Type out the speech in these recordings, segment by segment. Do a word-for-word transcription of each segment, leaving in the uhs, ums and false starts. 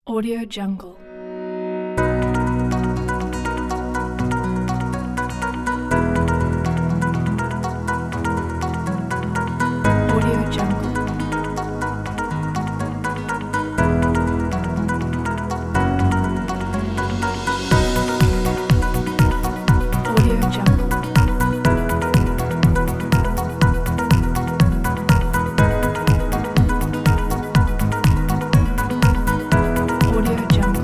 Audio Jungle. Audio Jungle. Audio Jungle. Audio Jungle.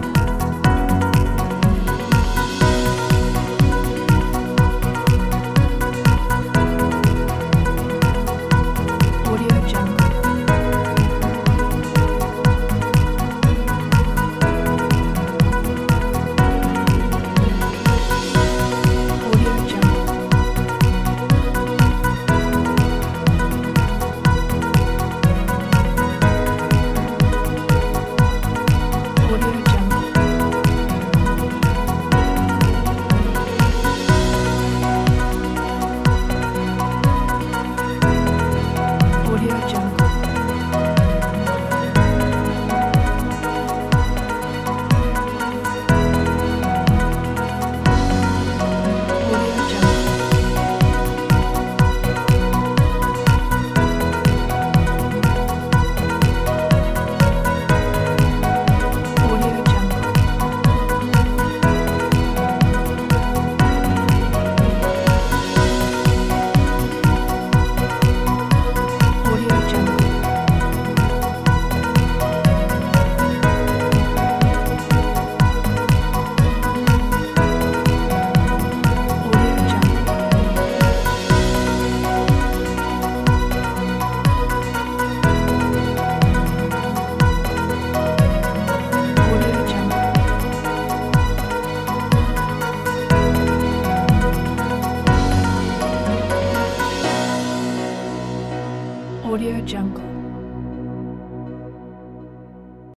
Audio Jungle. Audio Jungle. Audio Jungle. Audio Jungle. Audio Jungle. Audio Jungle. Audio Jungle. Audio Jungle. Audio Jungle. Audio Jungle.